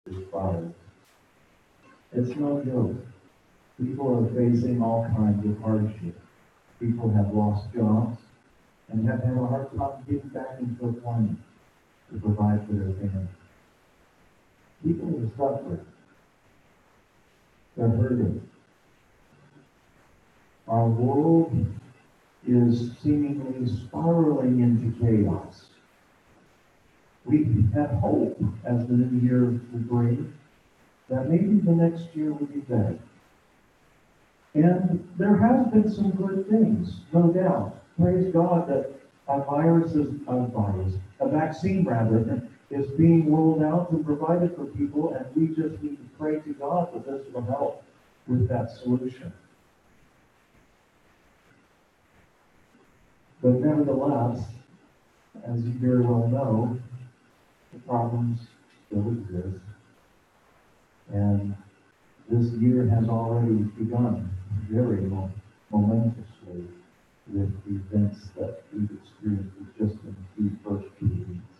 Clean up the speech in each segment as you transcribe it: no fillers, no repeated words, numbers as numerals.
this fire. It's no joke. People are facing all kinds of hardship. People have lost jobs and have had a hard time getting back into employment to provide for their family. People are suffering. They're hurting. Our world is seemingly spiraling into chaos. We have hope as the new year will bring that maybe the next year will be better. And there has been some good things, no doubt. Praise God that a vaccine rather, is being rolled out and provided for people, and we just need to pray to God that this will help with that solution. But nevertheless, as you very well know, the problems still exist. And this year has already begun very momentously with the events that we've experienced just in the first 2 weeks.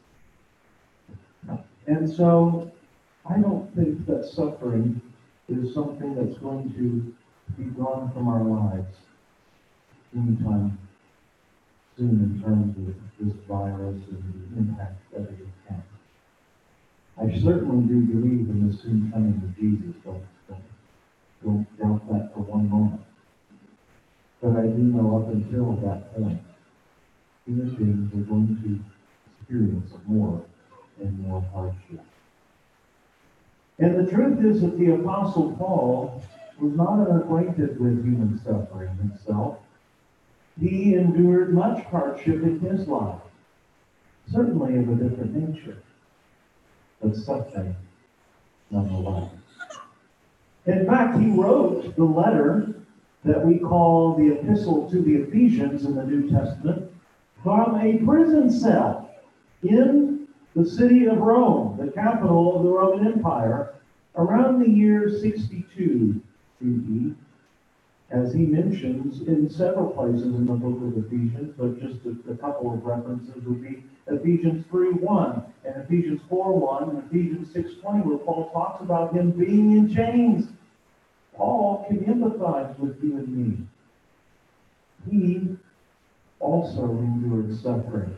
And so I don't think that suffering is something that's going to be gone from our lives anytime soon in terms of this virus and the impact that it has. I certainly do believe in the soon coming of Jesus. Don't doubt that for one moment. But I do know up until that point, human beings are going to experience more and more hardship. And the truth is that the Apostle Paul was not unacquainted with human suffering himself. He endured much hardship in his life, certainly of a different nature, but suffering nonetheless. In fact, he wrote the letter that we call the Epistle to the Ephesians in the New Testament from a prison cell in the city of Rome, the capital of the Roman Empire, around the year 62 CE, as he mentions in several places in the book of Ephesians, but just a couple of references would be Ephesians 3:1 and Ephesians 4:1 and Ephesians 6:20, where Paul talks about him being in chains. Paul can empathize with you and me. He also endured suffering.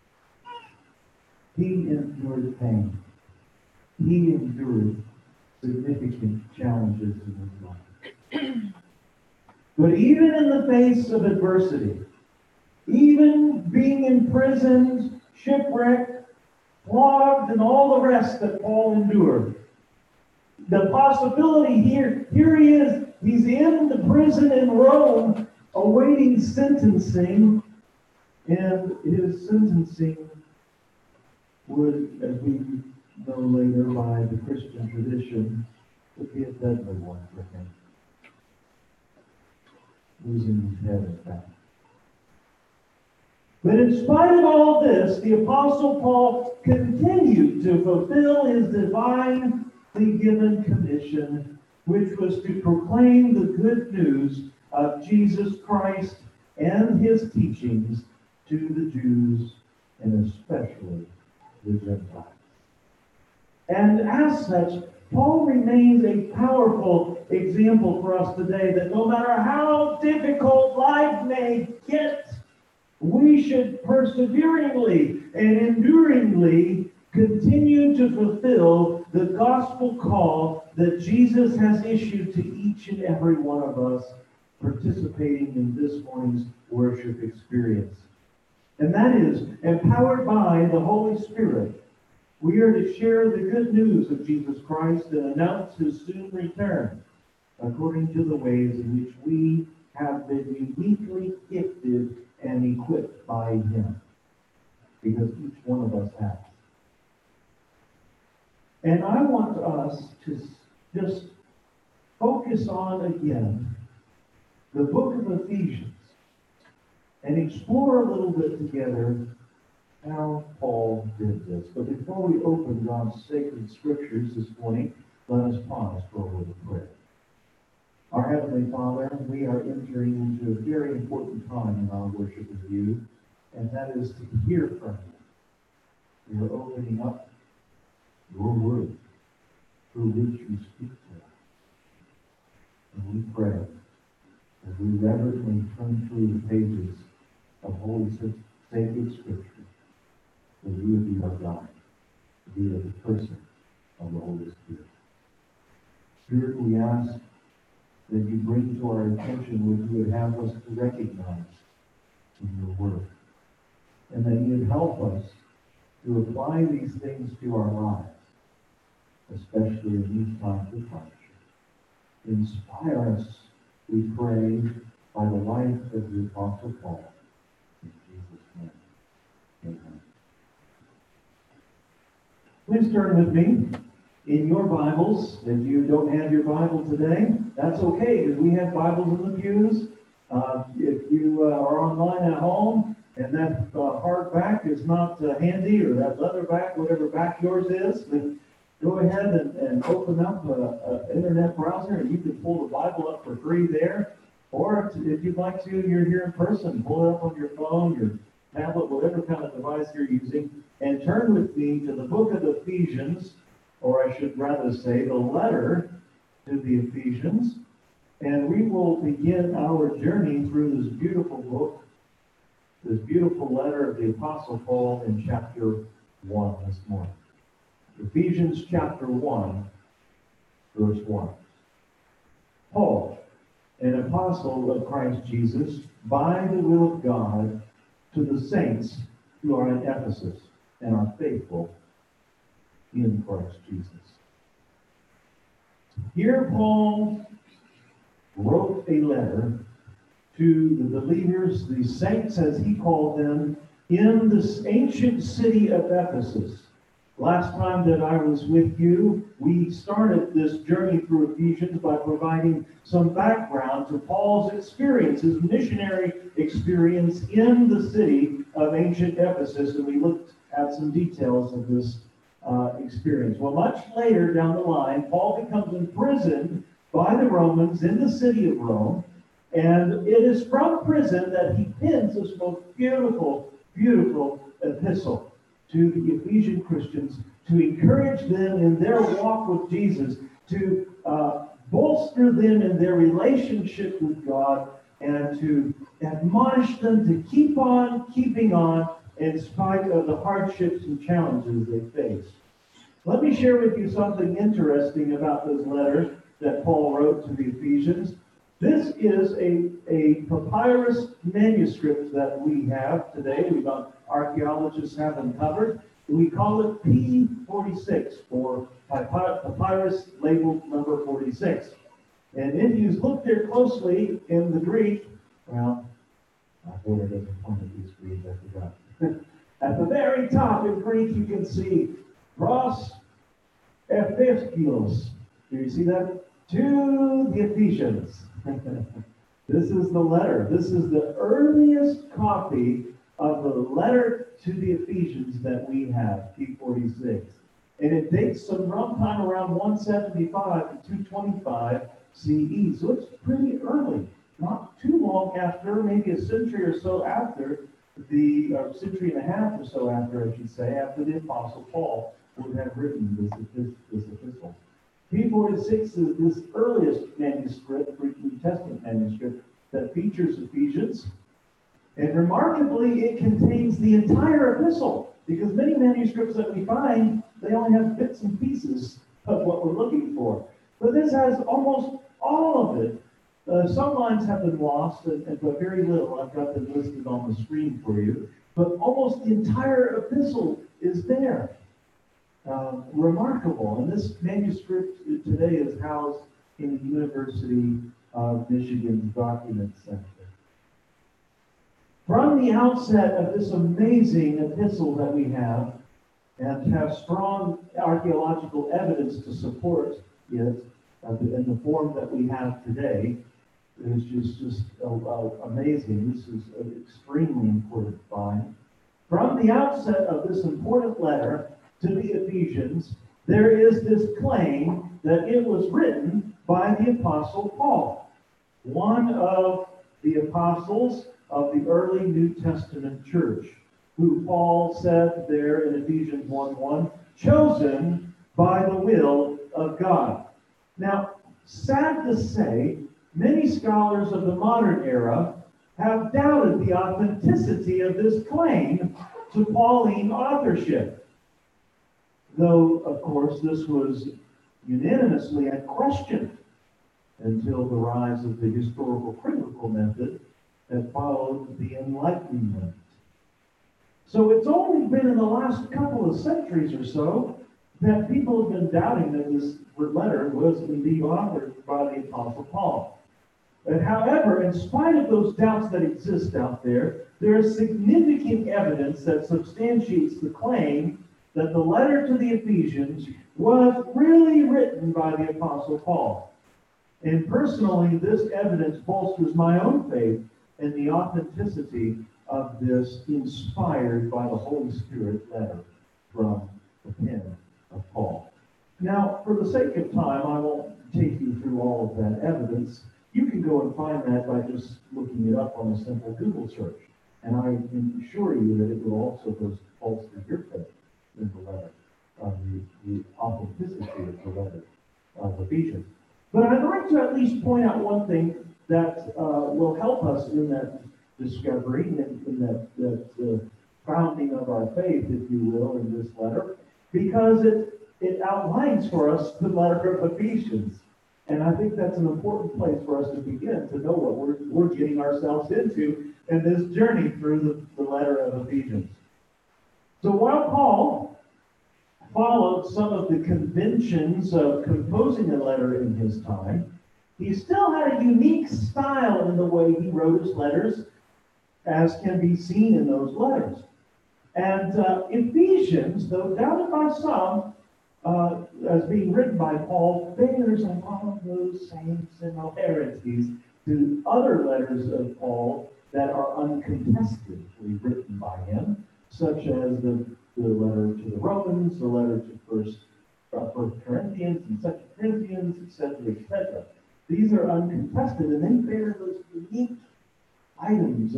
He endured pain. He endured significant challenges in his life. But even in the face of adversity, even being imprisoned, shipwrecked, flogged, and all the rest that Paul endured, the possibility here he is, he's in the prison in Rome, awaiting sentencing, and his sentencing would, as we know later by the Christian tradition, would be a deadly one for him. Losing his head, in fact. But in spite of all this, the Apostle Paul continued to fulfill his divinely given commission, which was to proclaim the good news of Jesus Christ and his teachings to the Jews and especially the Gentiles. And as such, Paul remains a powerful example for us today that no matter how difficult life may get, we should perseveringly and enduringly continue to fulfill the gospel call that Jesus has issued to each and every one of us participating in this morning's worship experience. And that is, empowered by the Holy Spirit, we are to share the good news of Jesus Christ and announce his soon return, according to the ways in which we have been uniquely gifted and equipped by him, because each one of us has. And I want us to just focus on, again, the book of Ephesians and explore a little bit together how Paul did this. But before we open God's sacred scriptures this morning, let us pause for a little prayer. Our Heavenly Father, we are entering into a very important time in our worship of you, and that is to hear from you. We are opening up your word. through which you speak to us. And we pray as we reverently turn through the pages of Holy Sacred Scripture, that you would be our guide, via the person of the Holy Spirit. Spirit, we ask that you bring to our attention what you would have us to recognize in your word, and that you would help us to apply these things to our lives, especially in these times of hardship. Inspire us, we pray, by the life of the Apostle Paul. In Jesus' name, amen. Please turn with me in your Bibles. If you don't have your Bible today, that's okay, because we have Bibles in the pews. If you are online at home and that hardback is not handy, or that leather back, whatever back yours is, then go ahead and open up an internet browser, and you can pull the Bible up for free there. Or if you'd like to, you're here in person, pull it up on your phone, your tablet, whatever kind of device you're using, and turn with me to the book of Ephesians, or I should rather say the letter to the Ephesians. And we will begin our journey through this beautiful book, this beautiful letter of the Apostle Paul in chapter 1 this morning. Ephesians chapter 1, verse 1. Paul, an apostle of Christ Jesus, by the will of God, to the saints who are in Ephesus and are faithful in Christ Jesus. Here Paul wrote a letter to the believers, the saints as he called them, in this ancient city of Ephesus. Last time that I was with you, we started this journey through Ephesians by providing some background to Paul's experience, his missionary experience in the city of ancient Ephesus, and we looked at some details of this experience. Well, much later down the line, Paul becomes imprisoned by the Romans in the city of Rome, and it is from prison that he pens this most beautiful, beautiful epistle to the Ephesian Christians to encourage them in their walk with Jesus, to bolster them in their relationship with God, and to admonish them to keep on keeping on in spite of the hardships and challenges they face. Let me share with you something interesting about this letter that Paul wrote to the Ephesians. This is a papyrus manuscript that we have today. Archaeologists have uncovered. We call it P46, or papyrus labeled number 46. And if you look there closely in the Greek, well, my board doesn't point at these Greeks, I forgot. At the very top in Greek, you can see pros Epheskios. Do you see that? To the Ephesians. This is the letter. This is the earliest copy of the letter to the Ephesians that we have, P46. And it dates sometime around 175 to 225 CE. So it's pretty early. Not too long after, maybe a century or so after, or century and a half or so after, I should say, after the Apostle Paul would have written this epistle. P46 is this earliest manuscript, Greek New Testament manuscript, that features Ephesians. And remarkably, it contains the entire epistle, because many manuscripts that we find, they only have bits and pieces of what we're looking for. But this has almost all of it. Some lines have been lost, but very little. I've got them listed on the screen for you. But almost the entire epistle is there. Remarkable. And this manuscript today is housed in the University of Michigan's Document Center. From the outset of this amazing epistle that we have, and have strong archaeological evidence to support it in the form that we have today, is just amazing. This is an extremely important find. From the outset of this important letter to the Ephesians, there is this claim that it was written by the Apostle Paul, one of the apostles of the early New Testament church, who Paul said there in Ephesians 1:1, chosen by the will of God. Now, sad to say, many scholars of the modern era have doubted the authenticity of this claim to Pauline authorship. Though, of course, this was unanimously unquestioned until the rise of the historical critical method that followed the Enlightenment. So it's only been in the last couple of centuries or so that people have been doubting that this letter was indeed authored by the Apostle Paul. But however, in spite of those doubts that exist out there, there is significant evidence that substantiates the claim that the letter to the Ephesians was really written by the Apostle Paul. And personally, this evidence bolsters my own faith in the authenticity of this inspired by the Holy Spirit letter from the pen of Paul. Now, for the sake of time, I won't take you through all of that evidence. You can go and find that by just looking it up on a simple Google search. And I can assure you that it will also bolster your faith in the letter, the authenticity of the letter of Ephesians. But I'd like to at least point out one thing that will help us in that discovery, in that founding of our faith, if you will, in this letter, because it outlines for us the letter of Ephesians. And I think that's an important place for us to begin, to know what we're getting ourselves into in this journey through the letter of Ephesians. So while Paul followed some of the conventions of composing a letter in his time, he still had a unique style in the way he wrote his letters, as can be seen in those letters. And Ephesians, though doubted by some, as being written by Paul, bears a lot of those same similarities to other letters of Paul that are uncontestedly written by him, such as the letter to the Romans, the letter to First Corinthians and Second Corinthians, etc., etc. These are uncontested, and they bear those unique items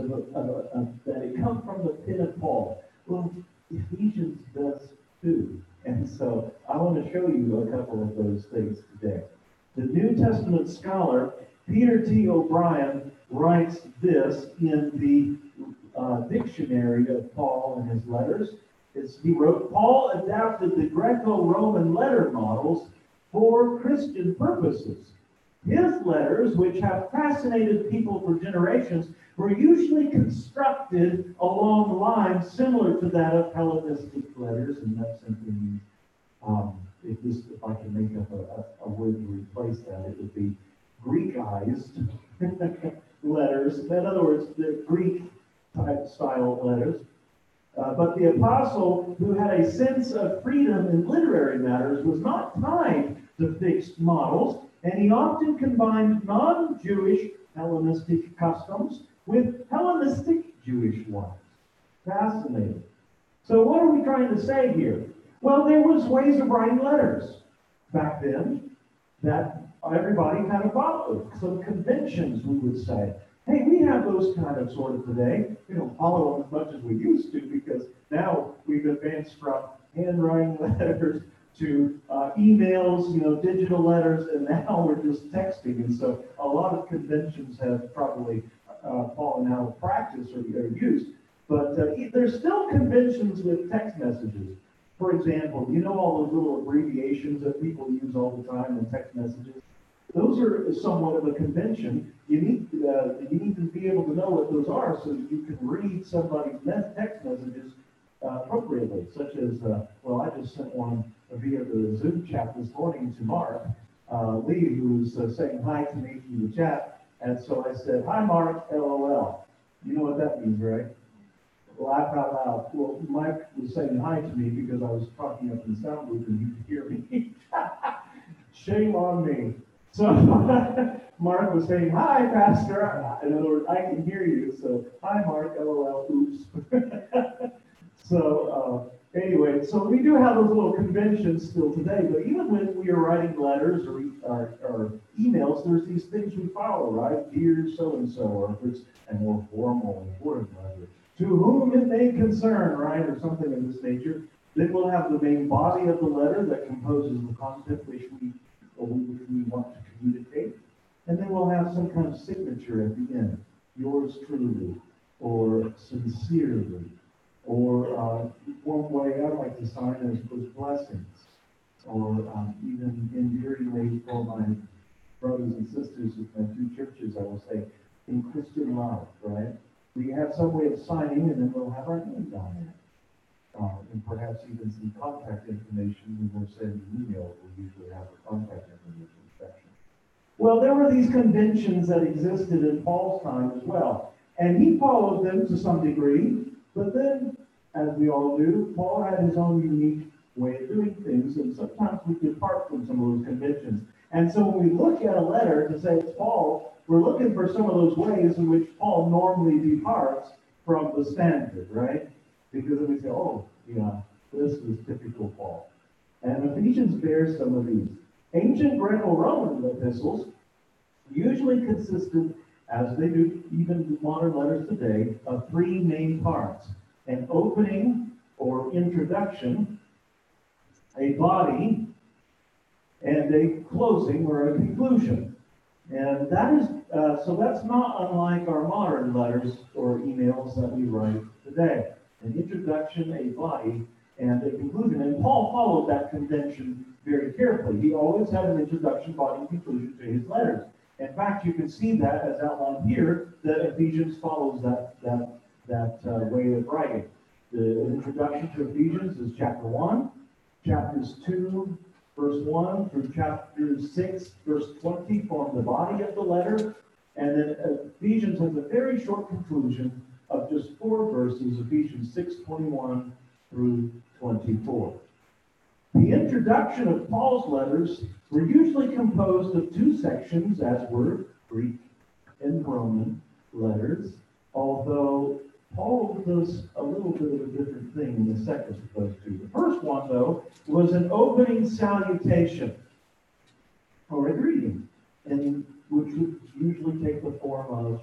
that come from the pen of Paul. Well, Ephesians does too. And so I want to show you a couple of those things today. The New Testament scholar Peter T. O'Brien writes this in the dictionary of Paul and his letters. He wrote, Paul adapted the Greco-Roman letter models for Christian purposes. His letters, which have fascinated people for generations, were usually constructed along lines similar to that of Hellenistic letters, and that simply means, if I can make up a word to replace that, it would be Greekized letters. In other words, the Greek type style letters. But the apostle, who had a sense of freedom in literary matters, was not tied to fixed models, and he often combined non-Jewish Hellenistic customs with Hellenistic Jewish ones. Fascinating. So what are we trying to say here? Well, there was ways of writing letters back then that everybody kind of followed. Some conventions, we would say. Hey, we have those kind of sort of today. We don't follow them as much as we used to, because now we've advanced from handwriting letters to emails, digital letters, and now we're just texting. And so a lot of conventions have probably fallen out of practice or used. But there's still conventions with text messages. For example, all those little abbreviations that people use all the time in text messages? Those are somewhat of a convention. You need to be able to know what those are so that you can read somebody's text messages appropriately, such as, I just sent one via the Zoom chat this morning to Mark Lee, who was saying hi to me through the chat. And so I said, hi, Mark, LOL. You know what that means, right? Laugh out loud. Well, Mike was saying hi to me because I was talking up in the sound booth and he could hear me. Shame on me. So Mark was saying, hi, Pastor. In other words, I can hear you. So, hi, Mark, LOL, oops. Anyway, so we do have those little conventions still today, but even when we are writing letters or emails, there's these things we follow, right? Dear so-and-so, or if it's a more formal, important letter, to whom it may concern, right, or something of this nature. Then we'll have the main body of the letter that composes the content which we want to communicate. And then we'll have some kind of signature at the end. Yours truly, or sincerely, or one way I like to sign is with blessings, or even endearingly for my brothers and sisters with my two churches, I will say, in Christian love, right? We have some way of signing, and then we'll have our names on it. And perhaps even some contact information when we're sending emails. We usually have a contact information section. Well, there were these conventions that existed in Paul's time as well. And he followed them to some degree, but then, as we all do, Paul had his own unique way of doing things, and sometimes we depart from some of those conventions. And so when we look at a letter to say it's Paul, we're looking for some of those ways in which Paul normally departs from the standard, right? Because then we say, oh, yeah, this is typical Paul. And Ephesians bears some of these. Ancient Greco-Roman epistles usually consisted, as they do even modern letters today, of three main parts: an opening or introduction, a body, and a closing or a conclusion. And that is, so that's not unlike our modern letters or emails that we write today. An introduction, a body, and a conclusion. And Paul followed that convention very carefully. He always had an introduction, body, and conclusion to his letters. In fact, you can see that as outlined here, that Ephesians follows that way of writing. The introduction to Ephesians is chapter 1, chapters 2, verse 1 through chapter 6, verse 20 form the body of the letter. And then Ephesians has a very short conclusion of just 4 verses, Ephesians 6:21 through 24. The introduction of Paul's letters were usually composed of 2 sections, as were Greek and Roman letters, although Paul does a little bit of a different thing in the second of those 2. The first one, though, was an opening salutation, or a greeting, and which would usually take the form of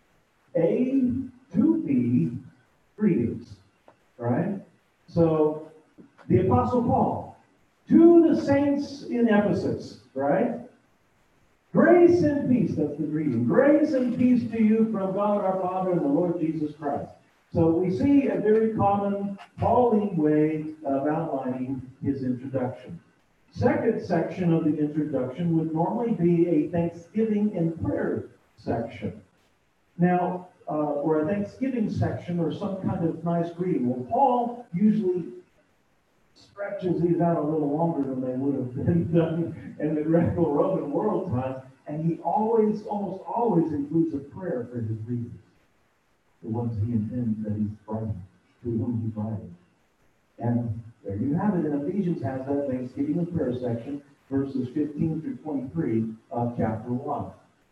A to B greetings, right? So, the Apostle Paul, to the saints in Ephesus, right? Grace and peace, that's the greeting. Grace and peace to you from God our Father and the Lord Jesus Christ. So we see a very common Pauline way of outlining his introduction. Second section of the introduction would normally be a thanksgiving and prayer section. Now, or a thanksgiving section or some kind of nice greeting. Well, Paul usually stretches these out a little longer than they would have been done in the Greco-Roman world time, and he almost always includes a prayer for his readers, the ones he intends that he's writing, to whom he's writing. And there you have it. And Ephesians has that thanksgiving and prayer section, verses 15 through 23 of chapter 1.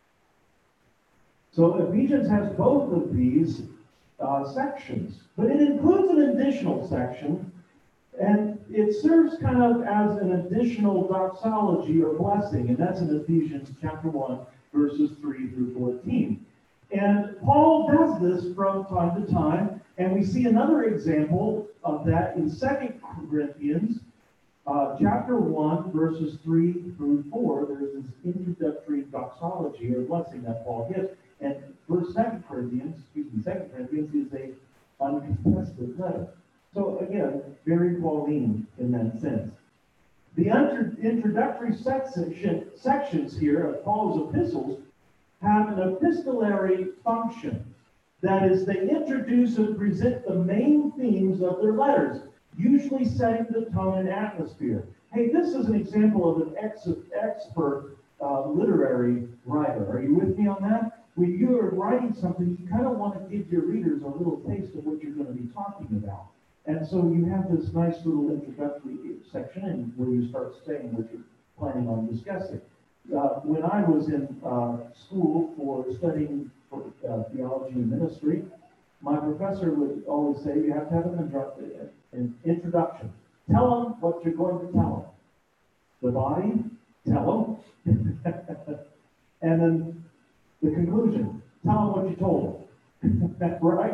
So Ephesians has both of these sections, but it includes an additional section, and it serves kind of as an additional doxology or blessing, and that's in Ephesians chapter 1, verses 3 through 14. And Paul does this from time to time, and we see another example of that in 2 Corinthians chapter 1, verses 3 through 4. There's this introductory doxology or blessing that Paul gives. And 2 Corinthians is a uncontested letter. So again, very Pauline in that sense. The introductory sections here of Paul's epistles have an epistolary function. That is, they introduce and present the main themes of their letters, usually setting the tone and atmosphere. Hey, this is an example of an expert literary writer. Are you with me on that? When you're writing something, you kind of want to give your readers a little taste of what you're going to be talking about. And so you have this nice little introductory section where you start saying what you're planning on discussing. When I was in school for studying for theology and ministry, my professor would always say you have to have an introduction. Tell them what you're going to tell them. The body, tell them. And then the conclusion, tell them what you told them. Right?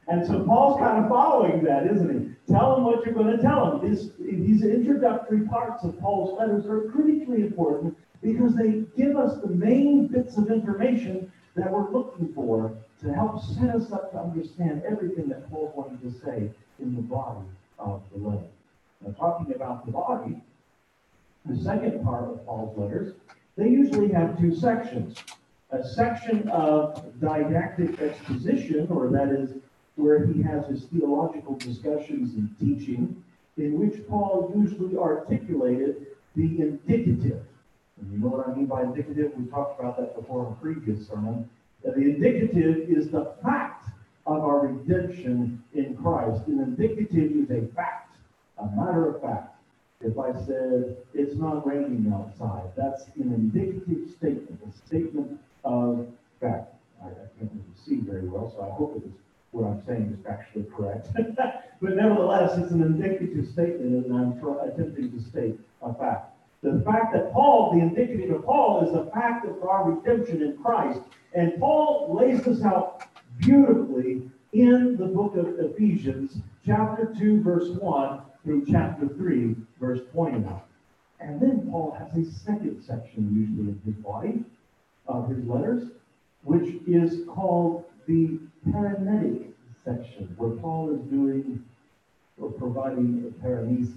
And so Paul's kind of following that, isn't he? Tell them what you're going to tell them. These introductory parts of Paul's letters are critically important because they give us the main bits of information that we're looking for to help set us up to understand everything that Paul wanted to say in the body of the letter. Now, talking about the body, the second part of Paul's letters, they usually have two sections. A section of didactic exposition, or that is where he has his theological discussions and teaching, in which Paul usually articulated the indicative. And you know what I mean by indicative? We talked about that before in a previous sermon. The indicative is the fact of our redemption in Christ. An indicative is a fact, a matter of fact. If I said, it's not raining outside, that's an indicative statement, a statement of fact. I can't really see very well, so I hope it is what I'm saying is factually correct. But nevertheless, it's an indicative statement, and I'm attempting to state a fact. The fact that Paul, the indicative of Paul, is the fact of our redemption in Christ. And Paul lays this out beautifully in the book of Ephesians, chapter 2, verse 1, through chapter 3, verse 29. And then Paul has a second section, usually in his body, of his letters, which is called the paranetic section, where Paul is doing or providing paranesis,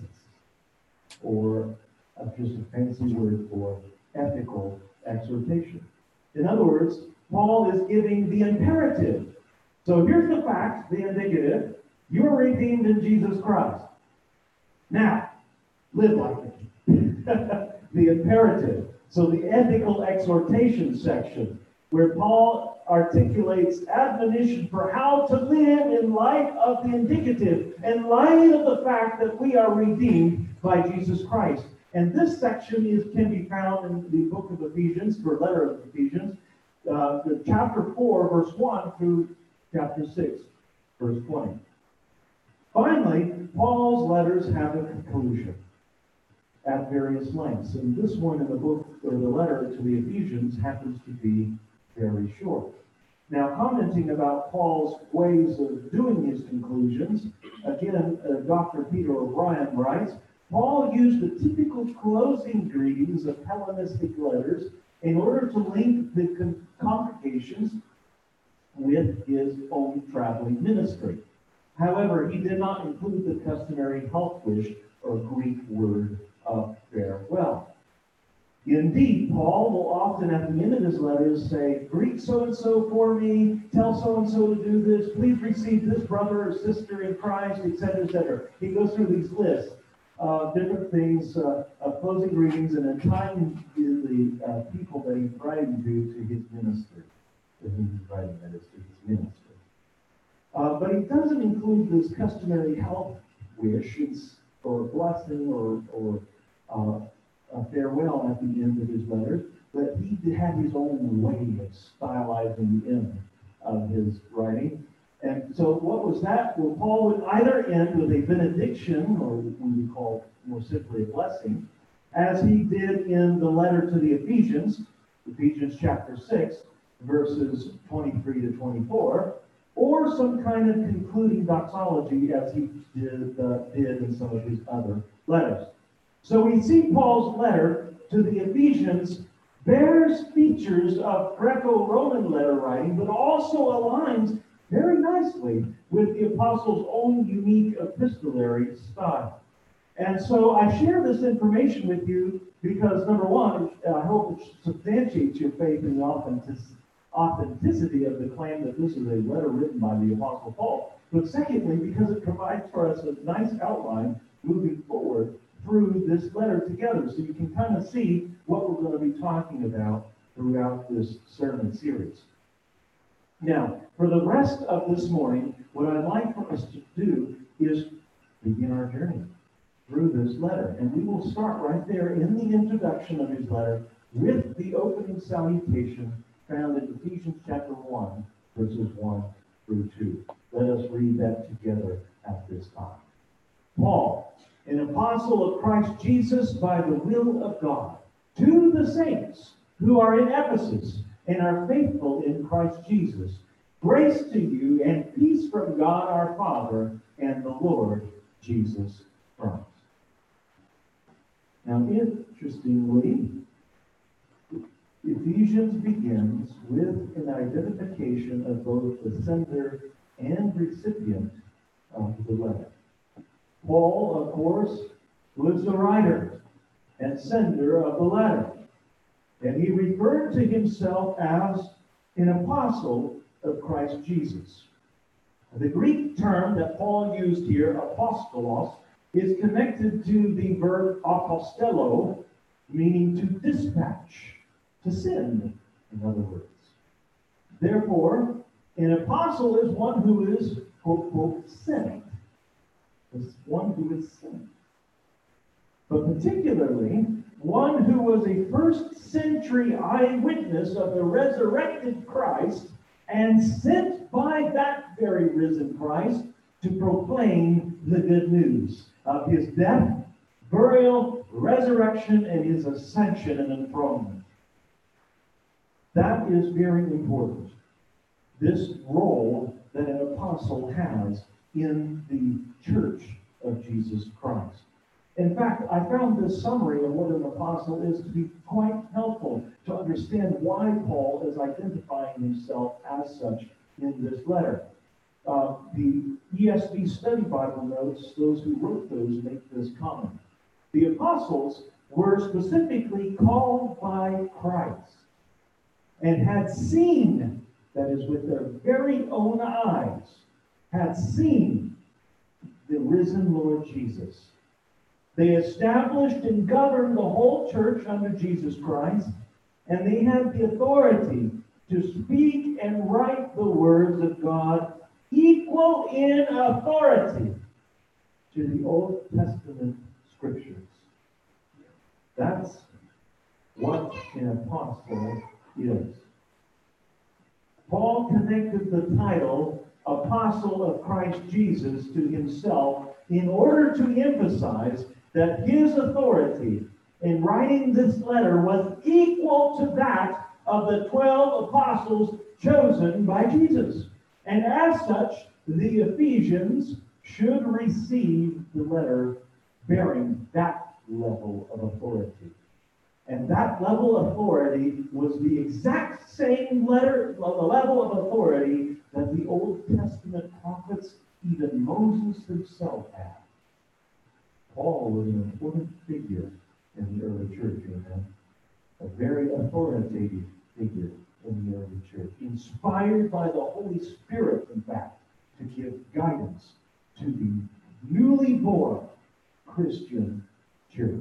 or just a fancy word for ethical exhortation. In other words, Paul is giving the imperative. So here's the fact, the indicative. You are redeemed in Jesus Christ. Now, live like it. The imperative. So the ethical exhortation section, where Paul articulates admonition for how to live in light of the indicative, in light of the fact that we are redeemed by Jesus Christ. And this section can be found in the book of Ephesians, or letter of Ephesians, the chapter 4, verse 1 through chapter 6, verse 20. Finally, Paul's letters have a conclusion at various lengths. And this one in the book, or the letter to the Ephesians, happens to be very short. Now, commenting about Paul's ways of doing his conclusions, again, Dr. Peter O'Brien writes, Paul used the typical closing greetings of Hellenistic letters in order to link the congregations with his own traveling ministry. However, he did not include the customary health wish or Greek word of farewell. Indeed, Paul will often at the end of his letters say, greet so-and-so for me, tell so-and-so to do this, please receive this brother or sister in Christ, etc., etc. He goes through these lists of different things, of closing greetings, and then tying the people that he's writing to his ministry. To whom he's writing, that is, to his ministry. But he doesn't include this customary health wish, or blessing, or a farewell at the end of his letters, but he had his own way of stylizing the end of his writing. And so what was that? Well, Paul would either end with a benediction, or what we call more simply a blessing, as he did in the letter to the Ephesians, Ephesians chapter 6, verses 23 to 24, or some kind of concluding doxology as he did in some of his other letters. So we see Paul's letter to the Ephesians bears features of Greco-Roman letter writing, but also aligns very nicely with the apostle's own unique epistolary style. And so I share this information with you because, number one, I hope it substantiates your faith in the authenticity of the claim that this is a letter written by the Apostle Paul. But secondly, because it provides for us a nice outline moving forward through this letter together, so you can kind of see what we're going to be talking about throughout this sermon series. Now, for the rest of this morning, what I'd like for us to do is begin our journey through this letter. And we will start right there in the introduction of his letter with the opening salutation found in Ephesians chapter 1, verses 1 through 2. Let us read that together at this time. Paul, an apostle of Christ Jesus by the will of God, to the saints who are in Ephesus and are faithful in Christ Jesus, Grace to you and peace from God our Father and the Lord Jesus Christ. Now, interestingly, Ephesians begins with an identification of both the sender and recipient of the letter. Paul, of course, was the writer and sender of the letter. And he referred to himself as an apostle of Christ Jesus. The Greek term that Paul used here, apostolos, is connected to the verb apostello, meaning to dispatch, to send, in other words. Therefore, an apostle is one who is, quote, quote, sent. It's one who is sent. But particularly, one who was a first-century eyewitness of the resurrected Christ and sent by that very risen Christ to proclaim the good news of his death, burial, resurrection, and his ascension and enthronement. That is very important. This role that an apostle has in the church of Jesus Christ. In fact, I found this summary of what an apostle is to be quite helpful to understand why Paul is identifying himself as such in this letter. The ESV Study Bible notes, those who wrote those make this comment. The apostles were specifically called by Christ and had seen, that is with their very own eyes, had seen the risen Lord Jesus. They established and governed the whole church under Jesus Christ, and they had the authority to speak and write the words of God equal in authority to the Old Testament scriptures. That's what an apostle is. Paul connected the title Apostle of Christ Jesus to himself in order to emphasize that his authority in writing this letter was equal to that of the 12 apostles chosen by Jesus. And as such, the Ephesians should receive the letter bearing that level of authority. And that level of authority was the exact same level of authority that the Old Testament prophets, even Moses himself, had. Paul was an important figure in the early church, amen? A very authoritative figure in the early church, inspired by the Holy Spirit, in fact, to give guidance to the newly born Christian church.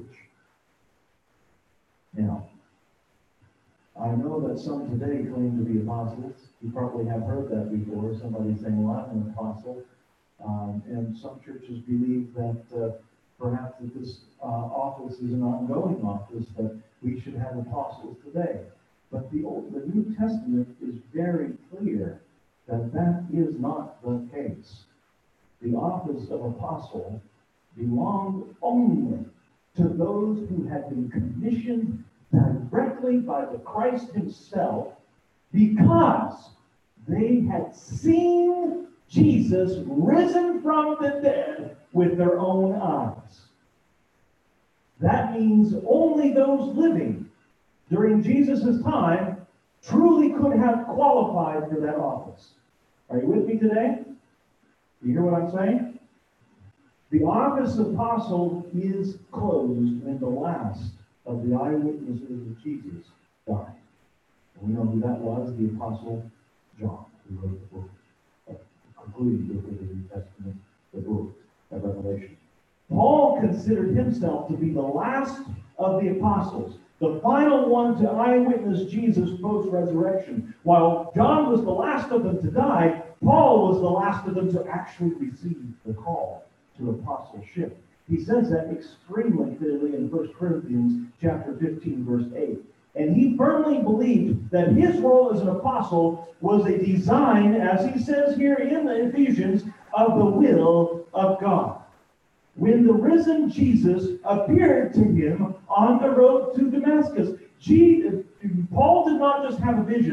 Now, I know that some today claim to be apostles. You probably have heard that before. Somebody saying, well, I'm an apostle. And some churches believe that perhaps that this office is an ongoing office, that we should have apostles today. But the New Testament is very clear that that is not the case. The office of apostle belonged only to those who had been commissioned directly by the Christ himself because they had seen Jesus risen from the dead with their own eyes. That means only those living during Jesus' time truly could have qualified for that office. Are you with me today? You hear what I'm saying? The office of apostle is closed when the last of the eyewitnesses of Jesus died. And we know who that was, the apostle John, who wrote the book, concluding the book of the New Testament, the book of Revelation. Paul considered himself to be the last of the apostles, the final one to eyewitness Jesus post-resurrection. While John was the last of them to die, Paul was the last of them to actually receive the call to apostleship. He says that extremely clearly in 1 Corinthians chapter 15, verse 8. And he firmly believed that his role as an apostle was a design, as he says here in the Ephesians, of the will of God. When the risen Jesus appeared to him on the road to Damascus, Paul did not just have a vision.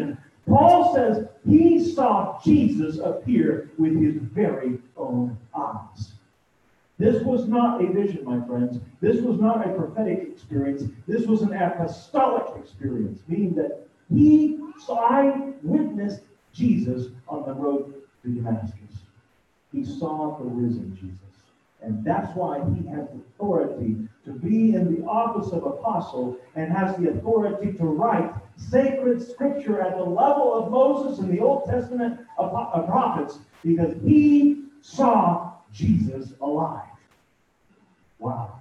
Paul says he saw Jesus appear with his very own eyes. This was not a vision, my friends. This was not a prophetic experience. This was an apostolic experience, meaning that I witnessed Jesus on the road to Damascus. He saw the risen Jesus. And that's why he has authority to be in the office of apostle and has the authority to write sacred scripture at the level of Moses and the Old Testament prophets, because he saw Jesus alive. Wow.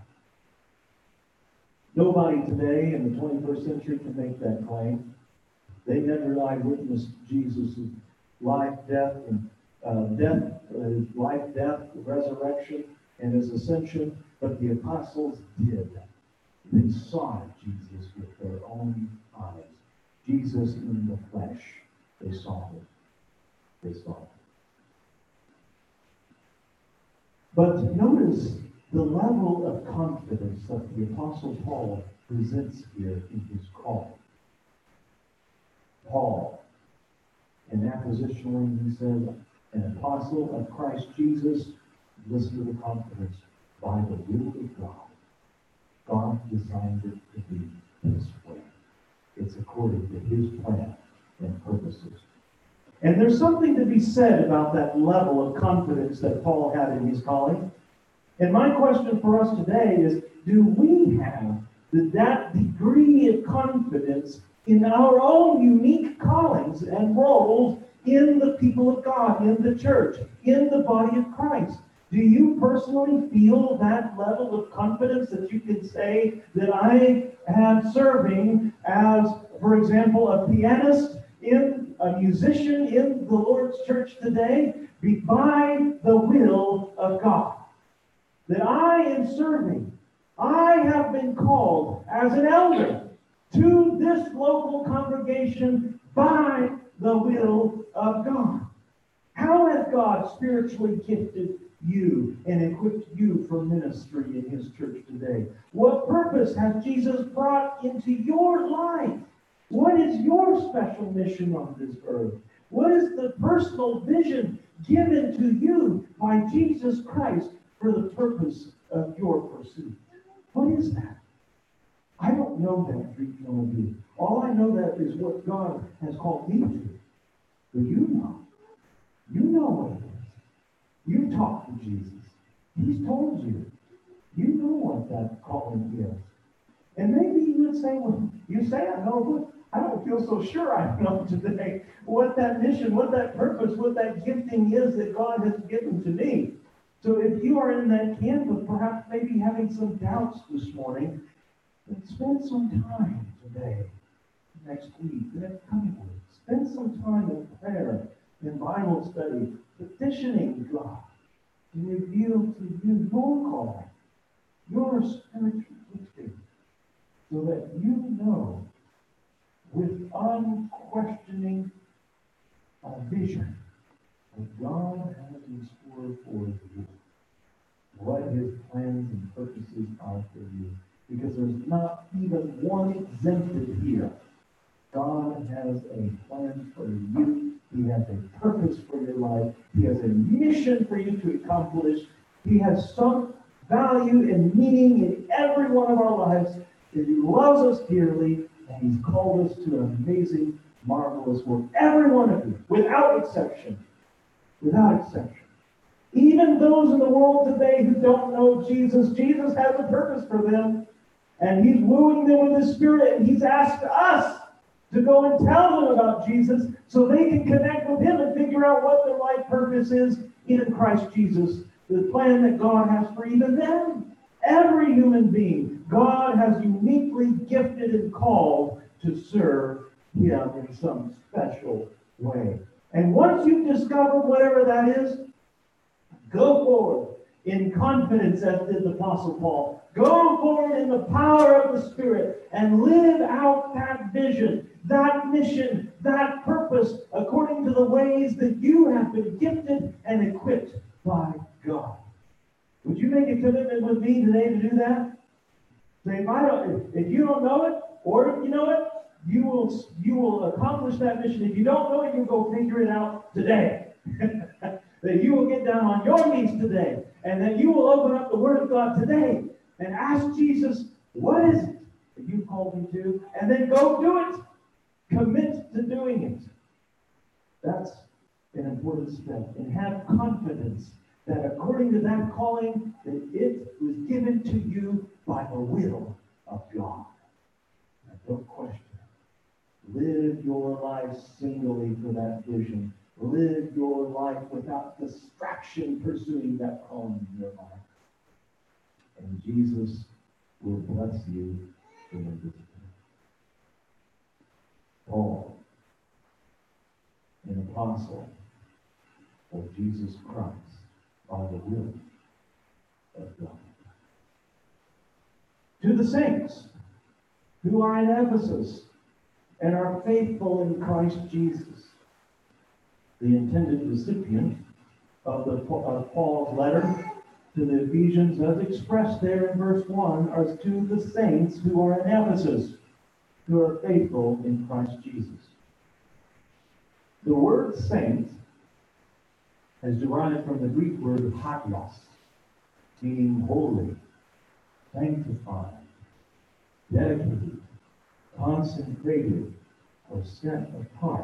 Nobody today in the 21st century can make that claim. They never eyewitnessed Jesus' life, death, resurrection, and his ascension, but the apostles did. They saw Jesus with their own eyes. Jesus in the flesh. They saw him. They saw him. But notice the level of confidence that the Apostle Paul presents here in his call. Paul, in that positionally, he says, an apostle of Christ Jesus, listen to the confidence, by the will of God. God designed it to be this way. It's according to his plan and purposes. And there's something to be said about that level of confidence that Paul had in his calling. And my question for us today is, do we have that degree of confidence in our own unique callings and roles in the people of God, in the church, in the body of Christ? Do you personally feel that level of confidence that you can say that I am serving as, for example, a pianist, a musician in the Lord's church today, by the will of God? That I am serving. I have been called as an elder to this local congregation by the will of God. How has God spiritually gifted you and equipped you for ministry in his church today? What purpose has Jesus brought into your life? What is your special mission on this earth? What is the personal vision given to you by Jesus Christ for the purpose of your pursuit? What is that? I don't know that for each one of you. All I know that is what God has called me to. But you know. You know what it is. You talked to Jesus. He's told you. You know what that calling is. And maybe you would say, well, you say I know, but I don't feel so sure I know today what that mission, what that purpose, what that gifting is that God has given to me. So if you are in that camp of perhaps maybe having some doubts this morning, then spend some time today, next week, the next coming week. Spend some time in prayer, in Bible study, petitioning God to reveal to you your calling, your spiritual gifting, so that you know with unquestioning vision what God has in store for you, what his plans and purposes are for you. Because there's not even one exempted here. God has a plan for you. He has a purpose for your life. He has a mission for you to accomplish. He has some value and meaning in every one of our lives. And he loves us dearly, and he's called us to an amazing, marvelous work. Every one of you, without exception. Without exception. Even those in the world today who don't know Jesus, Jesus has a purpose for them. And he's wooing them with his Spirit, and he's asked us to go and tell them about Jesus so they can connect with him and figure out what their life purpose is in Christ Jesus. The plan that God has for even them. Every human being, God has uniquely gifted and called to serve him in some special way. And once you've discovered whatever that is, go forward in confidence, as did the Apostle Paul. Go forward in the power of the Spirit and live out that vision, that mission, that purpose according to the ways that you have been gifted and equipped by God. Would you make a commitment with me today to do that? Say, if you don't know it, or if you know it, you will will accomplish that mission. If you don't know it, you go figure it out today. That you will get down on your knees today, and that you will open up the Word of God today and ask Jesus, what is it that you called me to? And then go do it. Commit to doing it. That's an important step. And have confidence that according to that calling, that it was given to you by the will of God. Now, don't question it. Live your life singly for that vision. Live your life without distraction pursuing that calling in your life. And Jesus will bless you in it. Paul, an apostle of Jesus Christ by the will of God. To the saints who are in Ephesus and are faithful in Christ Jesus, the intended recipient of Paul's letter to the Ephesians, as expressed there in verse 1, are to the saints who are in Ephesus, who are faithful in Christ Jesus. The word saint is derived from the Greek word hagios, meaning holy, sanctified, dedicated, consecrated, or set apart.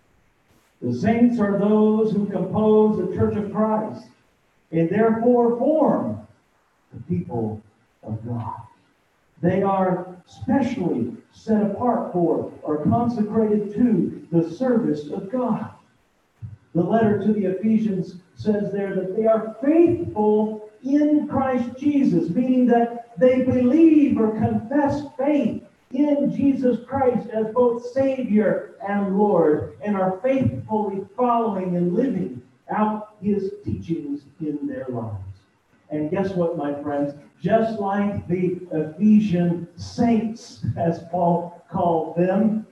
The saints are those who compose the Church of Christ and therefore form the people of God. They are specially set apart for or consecrated to the service of God. The letter to the Ephesians says there that they are faithful in Christ Jesus, meaning that they believe or confess faith in Jesus Christ as both Savior and Lord, and are faithfully following and living out His teachings in their lives. And guess what, my friends? Just like the Ephesian saints, as Paul called them,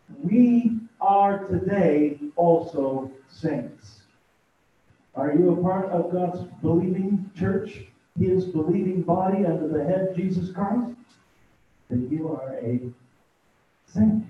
we are today also saints. Are you a part of God's believing church, His believing body under the head Jesus Christ? Then you are a saint.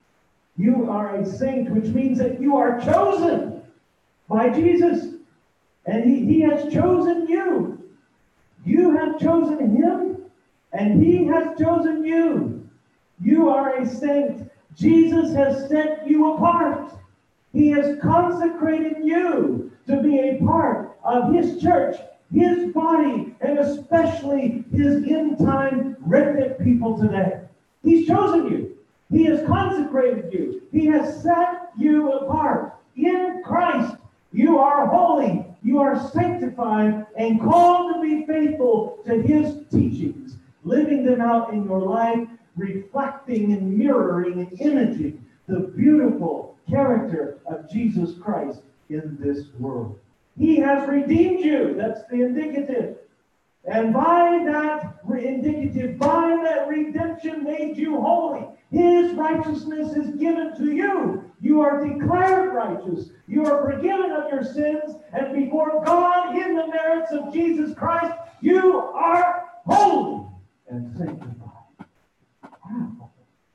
You are a saint, which means that you are chosen by Jesus. And He has chosen you. You have chosen Him, and He has chosen you. You are a saint. Jesus has set you apart. He has consecrated you to be a part of His church, His body, and especially His end-time remnant people today. He's chosen you. He has consecrated you. He has set you apart. In Christ, you are holy. You are sanctified and called to be faithful to His teachings, living them out in your life, reflecting and mirroring and imaging the beautiful character of Jesus Christ in this world. He has redeemed you. That's the indicative. And by that indicative, by that redemption, made you holy. His righteousness is given to you. You are declared righteous. You are forgiven of your sins. And before God, in the merits of Jesus Christ, you are holy and sanctified. Wow.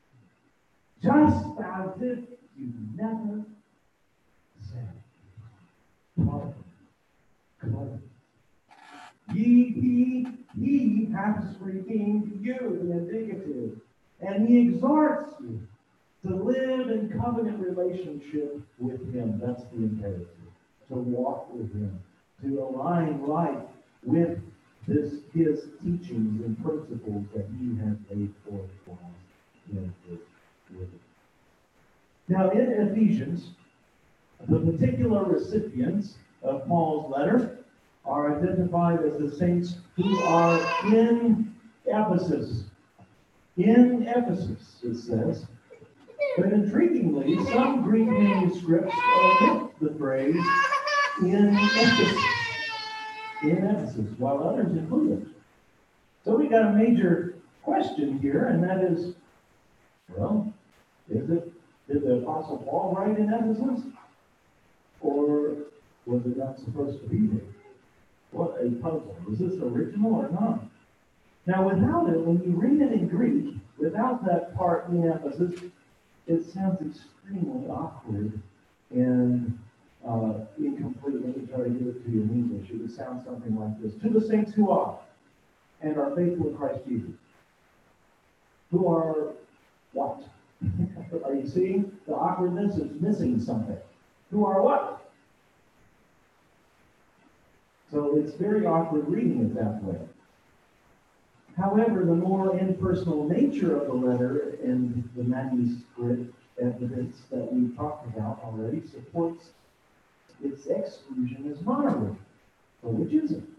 Just as if you never sinned. Clever. He has redeemed you, the indicative. And He exhorts you to live in covenant relationship with Him. That's the imperative. To walk with Him. To align life with His teachings and principles that He has laid forth for us in His Word. Now, in Ephesians, the particular recipients of Paul's letter are identified as the saints who are in Ephesus. In Ephesus, it says. But intriguingly, some Greek manuscripts omit the phrase in Ephesus. In Ephesus, while others include it. So we got a major question here, and that is, well, did the Apostle Paul write in Ephesus? Or was it not supposed to be there? What a puzzle. Was this original or not? Now, without it, when you read it in Greek, without that part in Ephesus, it sounds extremely awkward and incomplete. Let me try to give it to you in English. It would sound something like this. To the saints who are and are faithful in Christ Jesus. Who are what? Are you seeing the awkwardness? It's missing something. Who are what? So it's very awkward reading it that way. However, the more impersonal nature of the letter and the manuscript evidence that we've talked about already supports its exclusion as monorail. So which is it?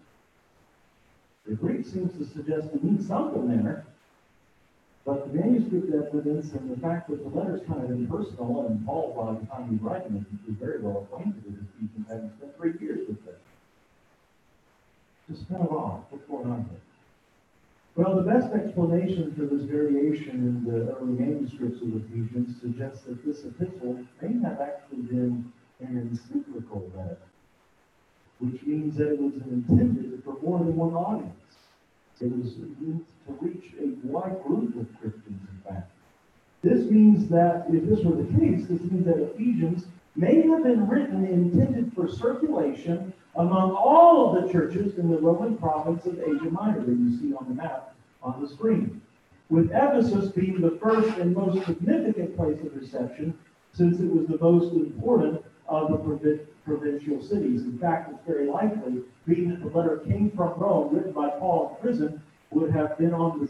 The Greek seems to suggest it means something there, but the manuscript evidence and the fact that the letter is kind of impersonal, and Paul, by the time he's writing it, is very well acquainted with Ephesians, having spent 3 years with them. Just kind of odd. What's going on here? Well, the best explanation for this variation in the early manuscripts of Ephesians suggests that this epistle may have actually been an encyclical letter, which means that it was intended for more than one audience. It was meant to reach a wide group of Christians, in fact. This means that, if this were the case, this means that Ephesians may have been written intended for circulation among all of the churches in the Roman province of Asia Minor that you see on the map on the screen, with Ephesus being the first and most significant place of reception, since it was the most important of the provincial cities. In fact, it's very likely, being that the letter came from Rome, written by Paul in prison, would have been on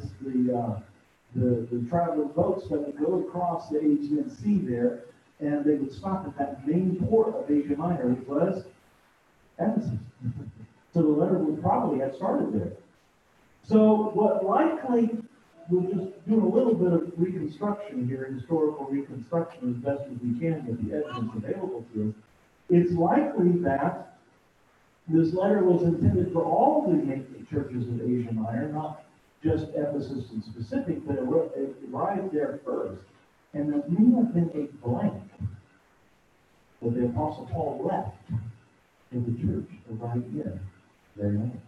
the traveling boats that would go across the Aegean Sea there, and they would stop at that main port of Asia Minor, which was Ephesus. So the letter would probably have started there. So what likely, we'll just do a little bit of reconstruction here, historical reconstruction as best as we can with the evidence available to us. It's likely that this letter was intended for all the churches of Asia Minor, not just Ephesus in specific, but it arrived there first. And there may have been a blank that the Apostle Paul left in the church to write in their name.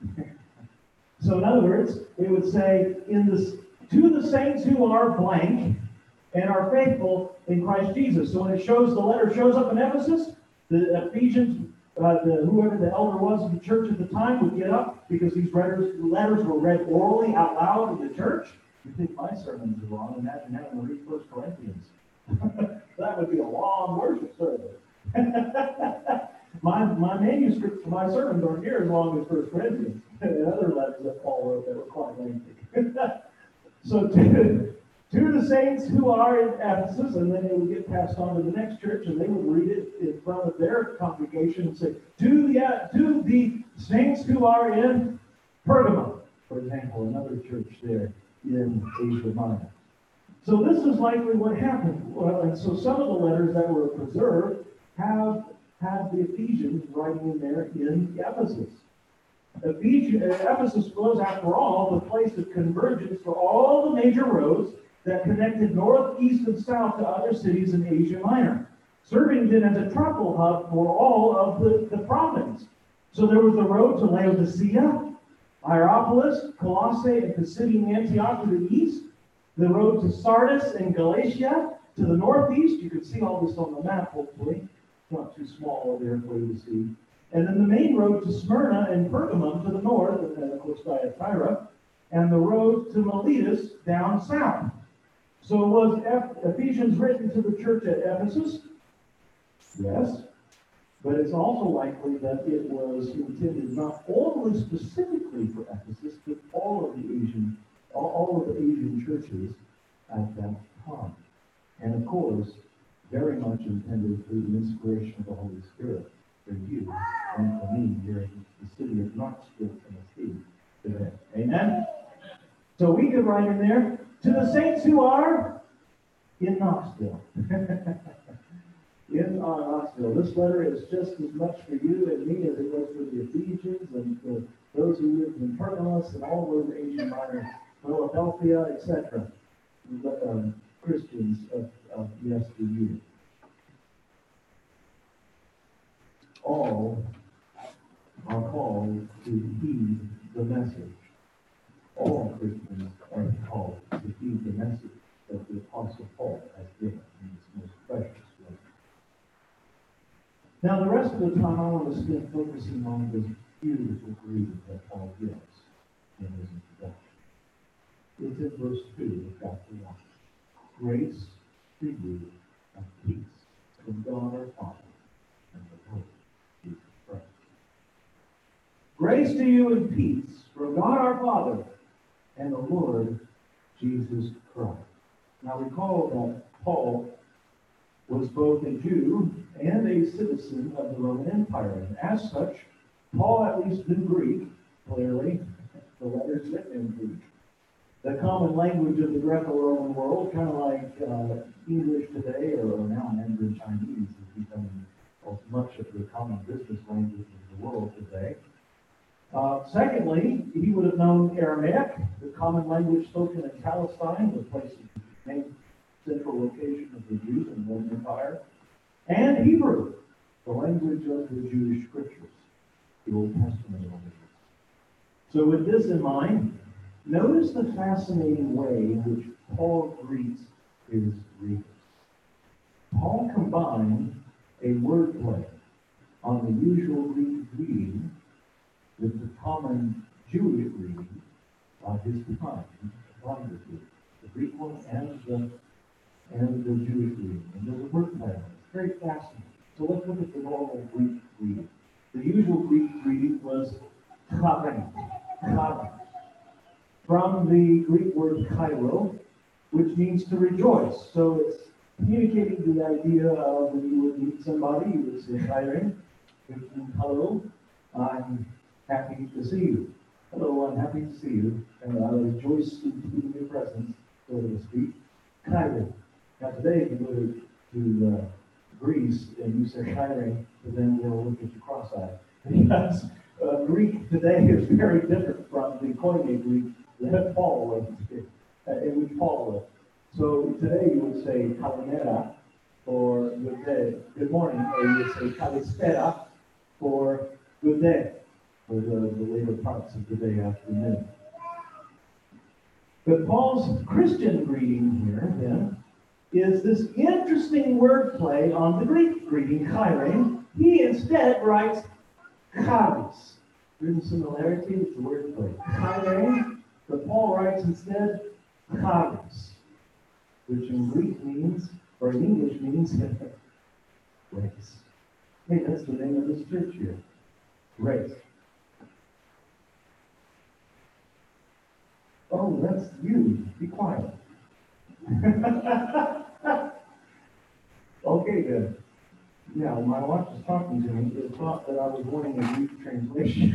So in other words, it would say, to the saints who are blank and are faithful in Christ Jesus. So when it shows, the letter shows up in Ephesus, the Ephesians, whoever the elder was in the church at the time would get up, because these letters were read orally out loud in the church. You think my sermons are long? Imagine having to read 1 Corinthians. That would be a long worship service. My manuscripts for my sermons aren't near as long as 1 Corinthians and other letters that Paul wrote that were quite lengthy. So to the saints who are in Ephesus, and then it would get passed on to the next church, and they would read it in front of their congregation and say, to the saints who are in Pergamum, for example, another church there in Asia Minor. So this is likely what happened. And so some of the letters that were preserved have had the Ephesians writing in there in Ephesus. Ephesus was, after all, the place of convergence for all the major roads that connected north, east, and south to other cities in Asia Minor, serving then as a truckle hub for all of the province. So there was the road to Laodicea, Hierapolis, Colossae, and Pisidian Antioch to the east, the road to Sardis and Galatia to the northeast. You can see all this on the map, hopefully. It's not too small there for you to see. And then the main road to Smyrna and Pergamum to the north, and then, of course, Thyatira, and the road to Miletus down south. So was Ephesians written to the church at Ephesus? Yes. But it's also likely that it was intended not only specifically for Ephesus, but all of the Asian churches at that time. And of course, very much intended through the inspiration of the Holy Spirit for you and for me here in the city of Knoxville, Tennessee today. Amen? So we could write in there, to the saints who are in Knoxville. In Knoxville. This letter is just as much for you and me as it was for the Ephesians and for those who lived in Pergamos and all over Asia Minor, Philadelphia, etc. Christians of yesteryear. All are called to heed the message. All Christians are called to heed the message that the Apostle Paul has given. Now, the rest of the time I want to spend focusing on this beautiful greeting that Paul gives in his introduction. It's in verse 2 of chapter 1. Grace to you and peace from God our Father and the Lord Jesus Christ. Grace to you and peace from God our Father and the Lord Jesus Christ. Now recall that Paul was both a Jew and a citizen of the Roman Empire. And as such, Paul at least knew Greek, clearly. The letters written in Greek. The common language of the Greco-Roman world, kind of like English today, or now Mandarin Chinese, has become much of the common business language of the world today. Secondly, he would have known Aramaic, the common language spoken in Palestine, the place of the main central location of the Jews in the Roman Empire, and Hebrew, the language of the Jewish scriptures, the Old Testament language. So with this in mind, notice the fascinating way in which Paul greets his readers. Paul combined a wordplay on the usual Greek greeting with the common Jewish greeting of his time, the Greek one and the Jewish greeting. And there's a wordplay on it. It's very fascinating. So let's look at the normal Greek greeting. The usual Greek greeting was chairein. From the Greek word chairo, which means to rejoice. So it's communicating the idea of when you would meet somebody, you would say chairein, which means hello, I'm happy to see you. Hello, I'm happy to see you. And I rejoice to be in your presence, so to speak. Chairein. Now today, if you go to Greece and you say chairein, then they'll look at you cross-eyed. Because Greek today is very different from the Koine Greek that Paul was in which Paul was. So today you would say kalimera for good day, good morning, or you would say kalispera for good day, for the later parts of the day afternoon. But Paul's Christian greeting here, then, is this interesting wordplay on the Greek greeting, chairein. He instead writes charis. There's a similarity with the wordplay. Chairein, but Paul writes instead charis, which in Greek means, or in English means, grace. Hey, that's the name of this church here. Grace. Oh, that's you. Be quiet. Okay, good. Yeah, my wife was talking to me. It thought that I was wanting a Greek translation.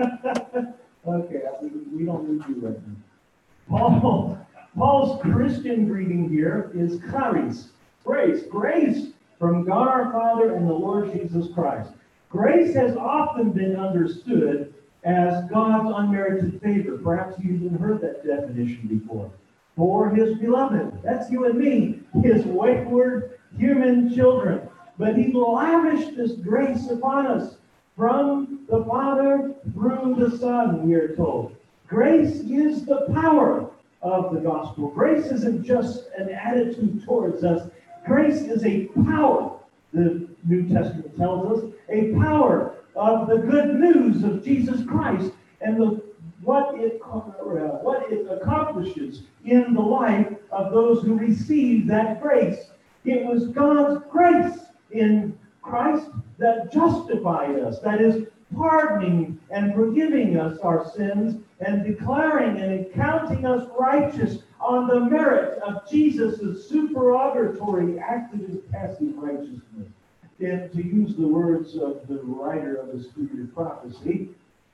Okay, we don't need you right now. Paul's Christian greeting here is charis, grace. Grace from God our Father and the Lord Jesus Christ. Grace has often been understood as God's unmerited favor. Perhaps you've even heard that definition before. For his beloved, that's you and me, his wayward human children. But he lavished this grace upon us from the Father through the Son, we are told. Grace is the power of the gospel. Grace isn't just an attitude towards us. Grace is a power, the New Testament tells us, a power of the good news of Jesus Christ and what it accomplishes in the life of those who receive that grace. It was God's grace in Christ that justified us, that is, pardoning and forgiving us our sins and declaring and accounting us righteous on the merit of Jesus' supererogatory active and passive righteousness. And to use the words of the writer of the Spirit of Prophecy,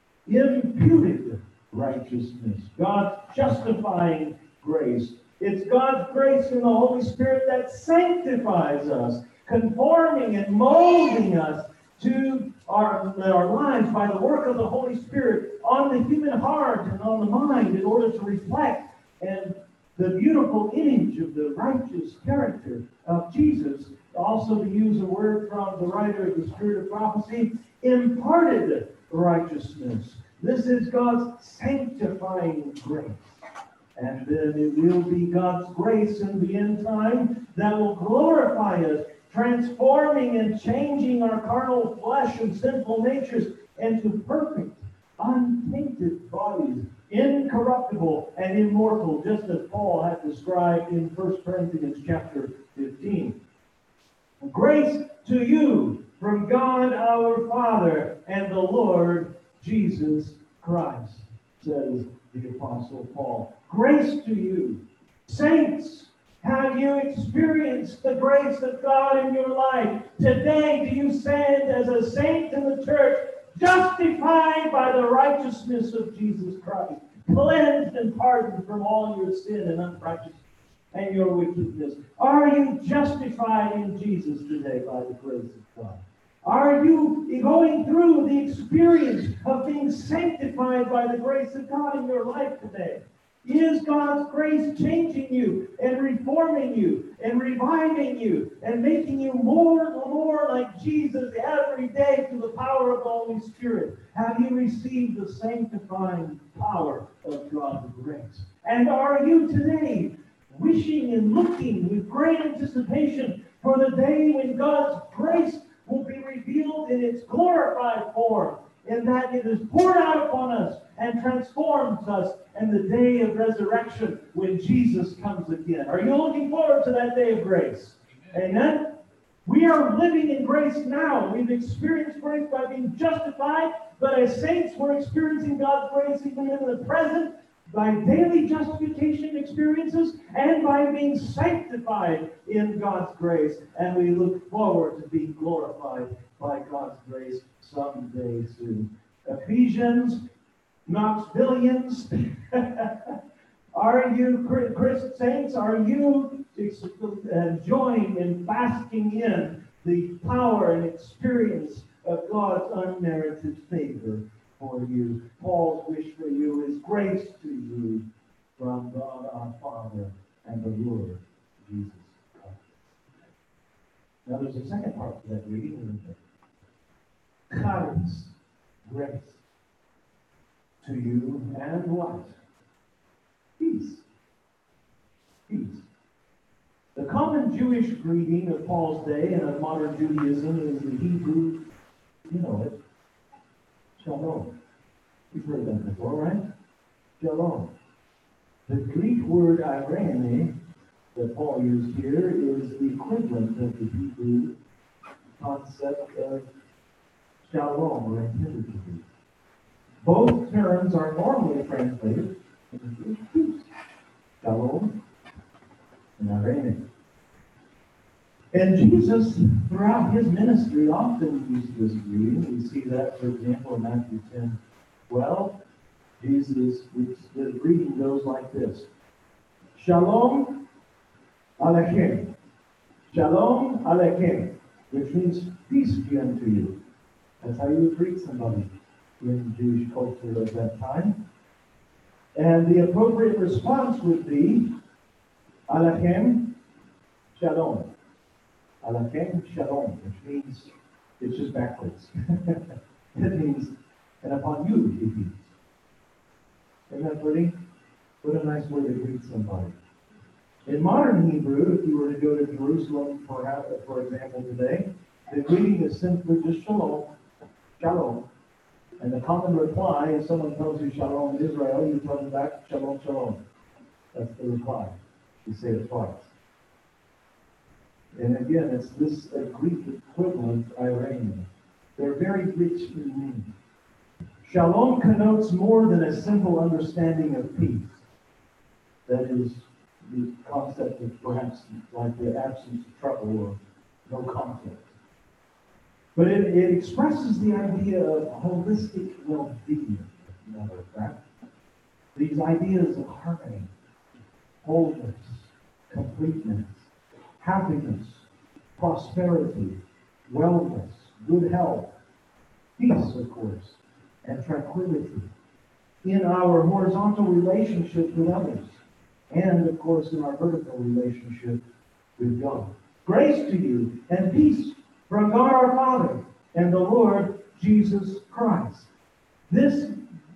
imputed righteousness, God's justifying grace. It's God's grace in the Holy Spirit that sanctifies us, conforming and molding us to our lives by the work of the Holy Spirit on the human heart and on the mind in order to reflect and the beautiful image of the righteous character of Jesus. Also, to use a word from the writer of the Spirit of Prophecy, imparted righteousness. This is God's sanctifying grace. And then it will be God's grace in the end time that will glorify us transforming and changing our carnal flesh and sinful natures into perfect, untainted bodies, incorruptible and immortal, just as Paul had described in 1 Corinthians chapter 15. Grace to you from God our Father and the Lord Jesus Christ, says the Apostle Paul. Grace to you. Saints, have you experienced the grace of God in your life? Today, do you stand as a saint in the church, justified by the righteousness of Jesus Christ, cleansed and pardoned from all your sin and unrighteousness and your wickedness? Are you justified in Jesus today by the grace of God? Are you going through the experience of being sanctified by the grace of God in your life today? Is God's grace changing you and reforming you and reviving you and making you more and more like Jesus every day through the power of the Holy Spirit? Have you received the sanctifying power of God's grace? And are you today wishing and looking with great anticipation for the day when God's grace will be revealed in its glorified form, in that it is poured out upon us and transforms us, and the day of resurrection when Jesus comes again? Are you looking forward to that day of grace? Amen? We are living in grace now. We've experienced grace by being justified, but as saints, we're experiencing God's grace even in the present by daily justification experiences and by being sanctified in God's grace. And we look forward to being glorified by God's grace someday soon. Ephesians, Knoxvillians, are you, saints, are you enjoying and basking in the power and experience of God's unmerited favor for you? Paul's wish for you is grace to you from God our Father and the Lord Jesus Christ. Now there's a second part to that reading, isn't there? Charis, grace to you, and what? Peace. Peace. The common Jewish greeting of Paul's day and of modern Judaism is the Hebrew, you know it, Shalom. You've heard that before, right? Shalom. The Greek word irene that Paul used here is the equivalent of the Hebrew concept of shalom, or intended to be. Both terms are normally translated into peace. Shalom and irene. And Jesus, throughout his ministry, often used this greeting. We see that, for example, in Matthew 10:12. The greeting goes like this. Shalom Aleichem. Shalom Aleichem, which means peace be unto you. That's how you would greet somebody in Jewish culture at that time. And the appropriate response would be Aleichem Shalom. Aleichem Shalom, which means it's just backwards. It means, and upon you be peace. Isn't that pretty? What a nice way to greet somebody. In modern Hebrew, if you were to go to Jerusalem, for example, today, the greeting is simply just shalom, shalom. And the common reply, if someone tells you shalom in Israel, you tell them back shalom, shalom. That's the reply. You say it twice. And again, it's this Greek equivalent, irene. They're very rich in meaning. Shalom connotes more than a simple understanding of peace. That is the concept of perhaps like the absence of trouble or no conflict. But it expresses the idea of holistic well-being, as a matter of fact. These ideas of harmony, wholeness, completeness, happiness, prosperity, wellness, good health, peace, of course, and tranquility in our horizontal relationship with others, and, of course, in our vertical relationship with God. Grace to you and peace from God our Father and the Lord Jesus Christ. This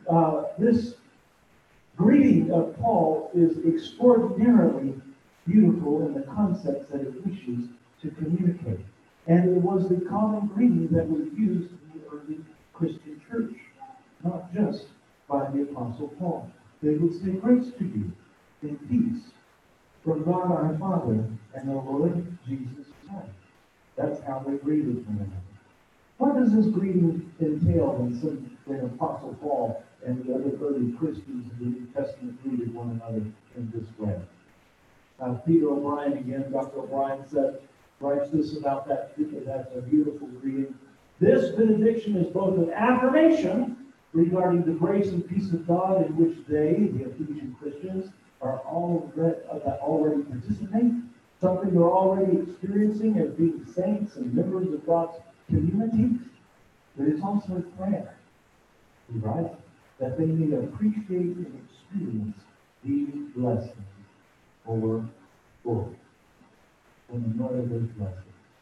greeting of Paul is extraordinarily beautiful in the concepts that it wishes to communicate. And it was the common greeting that was used in the early Christian church, not just by the Apostle Paul. They would say, "Grace to you, in peace, from God our Father and the Lord Jesus Christ." That's how they greeted one another. What does this greeting entail when Apostle Paul and the other early Christians in the New Testament greeted one another in this way? Peter O'Brien, again, Dr. O'Brien writes this about that. That's a beautiful greeting. "This benediction is both an affirmation regarding the grace and peace of God in which they, the Ephesian Christians, are already participate, something they're already experiencing as being saints and members of God's community, but it's also a prayer, right? That they may appreciate and experience these blessings for glory. When another those blessings.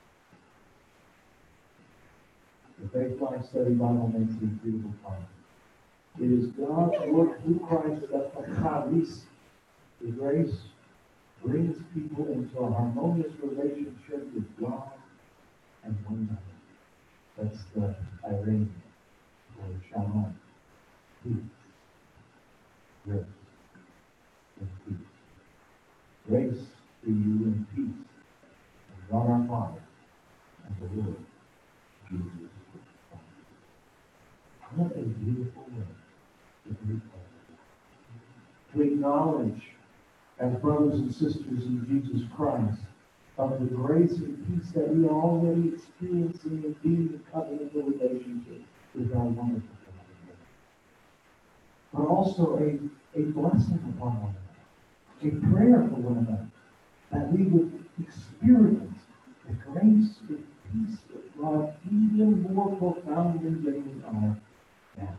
The Faith Life Study Bible makes a beautiful comment. It is God's work through Christ that charis, the grace, brings people into a harmonious relationship with God and one another. That's the irene, or shalom. Peace. Grace. And peace. Grace to you and peace. And God our Father and the Lord Jesus Christ. What a beautiful way to greet God. To acknowledge, as brothers and sisters in Jesus Christ, of the grace and peace that we are already experiencing in being in covenantal relationship with our wonderful God. But also a blessing upon one another, a prayer for one another, that we would experience the grace and peace of God even more profoundly than we are now.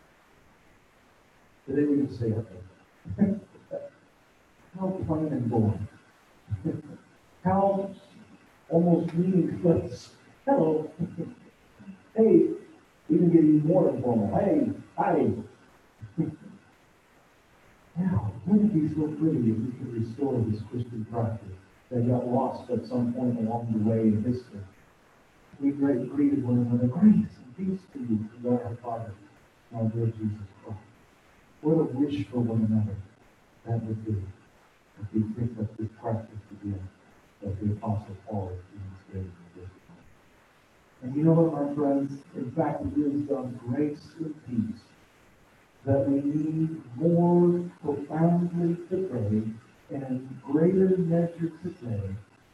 Today we can say, okay, how plain and boring. How almost meaningless. Hello. Hey, even getting more informal. Hey, hi. Now, wouldn't it be so pretty if we could restore this Christian practice that got lost at some point along the way in history? We greeted one another, "Grace and peace to you, from God our Father, and our Lord Jesus Christ." What a wish for one another that would be if we picked up this practice again that the Apostle Paul is demonstrating in this time. And you know what, my friends? In fact, it is on grace and peace that we need more profoundly today and in greater measure today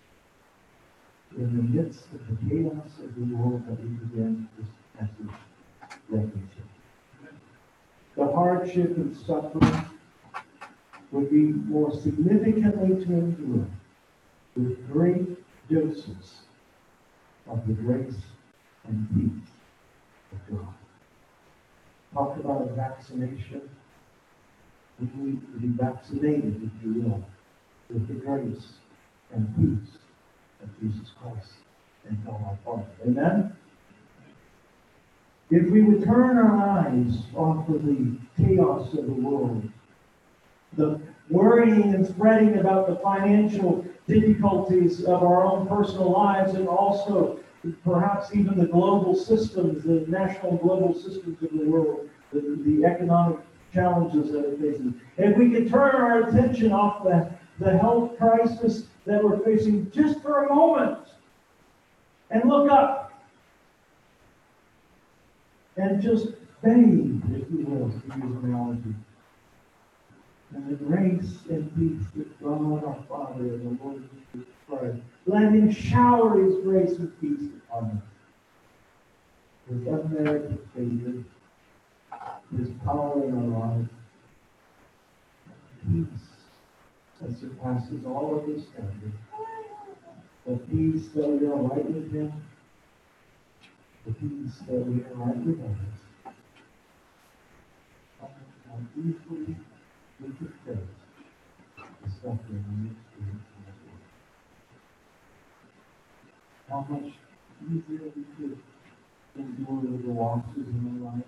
in the midst of the chaos of the world that we began this message referencing. The hardship and suffering would be more significantly to endure with great doses of the grace and peace of God. Talk about a vaccination. We need to be vaccinated, if you will, with the grace and peace of Jesus Christ and God our Father. Amen? If we would turn our eyes off of the chaos of the world, the worrying and spreading about the financial difficulties of our own personal lives, and also perhaps even the global systems, the national global systems of the world, the economic challenges that are facing. If we could turn our attention off the health crisis that we're facing just for a moment and look up and just bathe, if you will, to use an analogy, and the grace and peace that God our Father and the Lord Jesus Christ, let Him shower His grace and peace upon us. His unmerited favor, His power in our lives, peace that surpasses all of His standards, the peace that we are right with Him, the peace that we are right with others. How easily we could face the suffering we experience in this world. How much easier we could endure the losses in our life,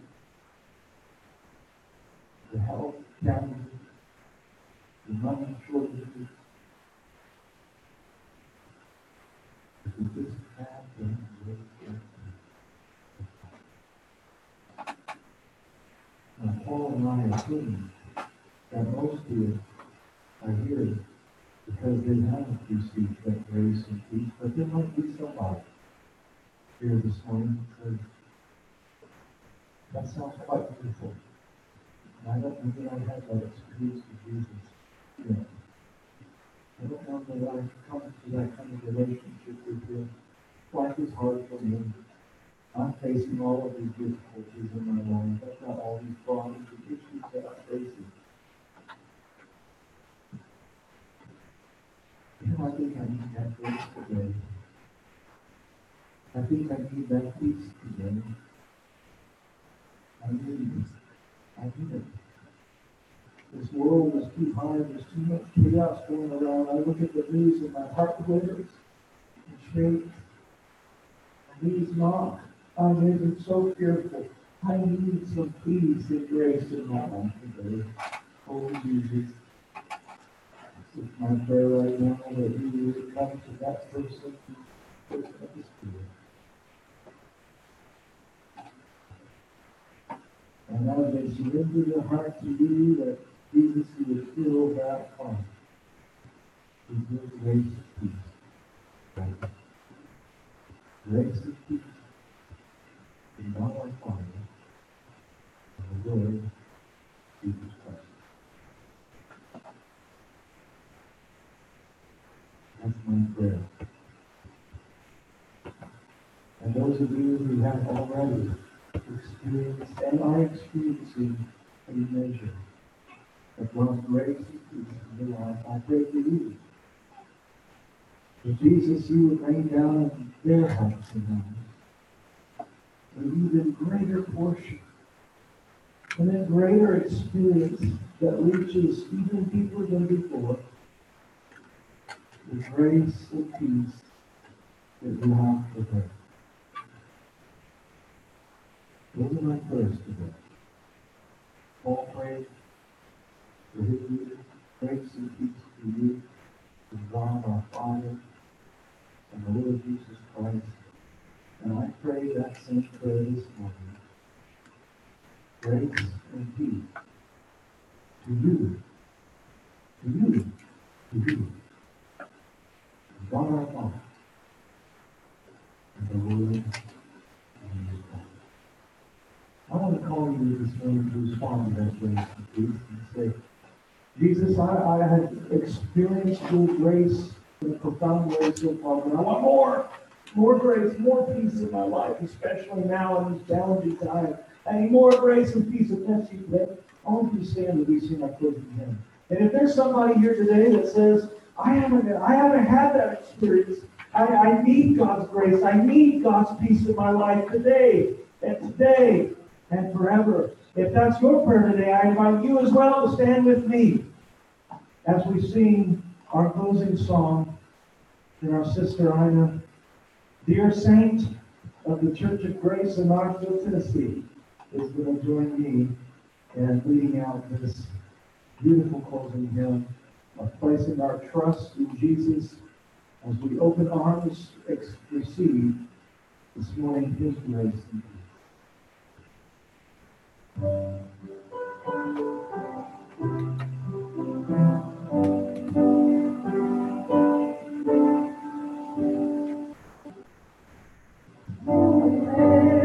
the health challenges, the money shortages, the We just have to embrace it. Now, Paul and I assume that most of you are here because they haven't received that grace and peace, but there might be somebody here this morning that says, that sounds quite beautiful. And I don't know that I had that experience with Jesus yet. I don't know that I've come to that kind of relationship with Him. Life is hard for me. I'm facing all of these difficulties in my life. I've got all these problems and issues that I'm facing. I think I need that grace today. I think I need that peace today. I need it. I need it. This world is too hard. There's too much chaos going around. I look at the news and my heart withers and shakes. My knees knock. I'm so fearful. I need some peace and grace in my life today. Oh, Jesus. It's my prayer right now that you would come to that person of the Spirit. And as they surrender their heart to you, that Jesus, you would fill that heart with your grace and peace. Grace and peace in God our Father and the Lord Jesus Christ. That's my prayer. And those of you who have already experienced and are experiencing a measure of God's grace and peace in your life, I pray for you. That Jesus, you would rain down in their hearts and minds an even greater portion, and a greater experience that reaches even deeper than before. The grace and peace that you have for them. Those are my prayers today. Paul prayed for his leader, grace and peace to you, to God our Father, and the Lord Jesus Christ. And I pray that same prayer this morning. Grace and peace to you, to you, to you. God our Father, and the Lord Jesus Christ. I want to call you this morning to respond to that grace and peace and say, Jesus, I have experienced your grace in a profound way so far, but I want more grace, more peace in my life, especially now in these challenging times. I need more grace and peace. If that's you today, I want you to stand and we sing our closing hymn. And if there's somebody here today that says, I haven't had that experience. I need God's grace. I need God's peace in my life today and forever. If that's your prayer today, I invite you as well to stand with me as we sing our closing song. And our sister Ina, dear saint of the Church of Grace in Knoxville, Tennessee, is going to join me in leading out this beautiful closing hymn of placing our trust in Jesus as we open arms receive this morning His grace and peace.